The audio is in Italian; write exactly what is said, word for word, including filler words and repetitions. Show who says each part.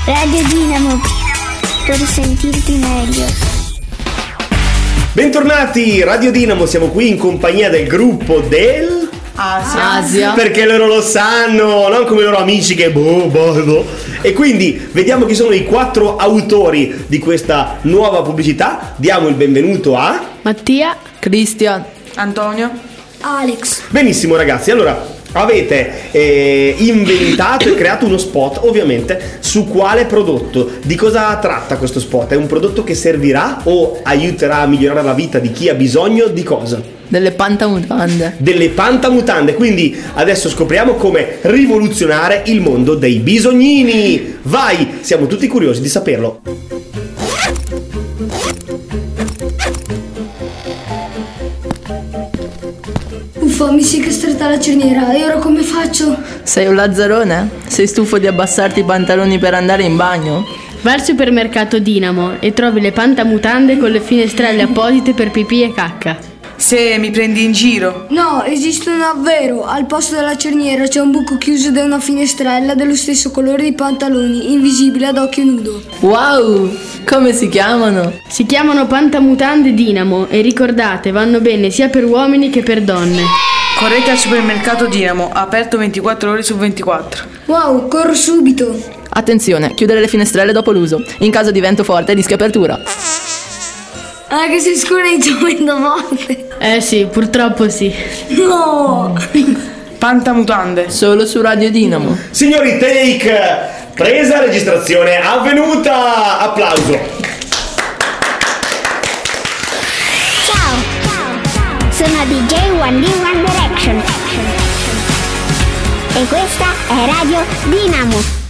Speaker 1: Radio Dinamo, per sentirti meglio.
Speaker 2: Bentornati, Radio Dinamo, siamo qui in compagnia del gruppo del...
Speaker 3: Asia.
Speaker 2: Asia. Perché loro lo sanno, non come i loro amici che boh, boh, boh. E quindi vediamo chi sono i quattro autori di questa nuova pubblicità. Diamo il benvenuto a...
Speaker 4: Mattia,
Speaker 3: Cristian, Antonio,
Speaker 1: Alex.
Speaker 2: Benissimo ragazzi, allora avete eh, inventato e creato uno spot, ovviamente, su quale prodotto? Di cosa tratta questo spot? È un prodotto che servirà o aiuterà a migliorare la vita di chi ha bisogno di cosa?
Speaker 3: Delle pantamutande.
Speaker 2: Delle pantamutande, quindi adesso scopriamo come rivoluzionare il mondo dei bisognini. Vai, siamo tutti curiosi di saperlo.
Speaker 5: Uffa, mi si è castrata la cerniera e ora come faccio?
Speaker 3: Sei un lazzarone? Sei stufo di abbassarti i pantaloni per andare in bagno?
Speaker 4: vai al supermercato Dinamo e trovi le pantamutande con le finestrelle apposite per pipì e cacca.
Speaker 6: Se mi prendi in giro.
Speaker 5: No, esistono davvero. Al posto della cerniera c'è un buco chiuso da una finestrella dello stesso colore dei pantaloni, invisibile ad occhio nudo.
Speaker 3: Wow! Come si chiamano?
Speaker 4: Si chiamano pantamutande Dinamo e ricordate, vanno bene sia per uomini che per donne.
Speaker 6: Correte al supermercato Dinamo, aperto ventiquattro ore su ventiquattro.
Speaker 5: Wow, corro subito.
Speaker 3: Attenzione, chiudere le finestrelle dopo l'uso. In caso di vento forte rischia apertura.
Speaker 5: Ah, che sei scura di gioventù morte.
Speaker 4: Eh sì, purtroppo sì.
Speaker 5: No!
Speaker 6: Pantamutande.
Speaker 3: Solo su Radio Dinamo.
Speaker 2: Signori, take, presa, registrazione avvenuta. Applauso.
Speaker 1: Ciao, ciao, sono D J uno D One Direction e questa è Radio Dinamo.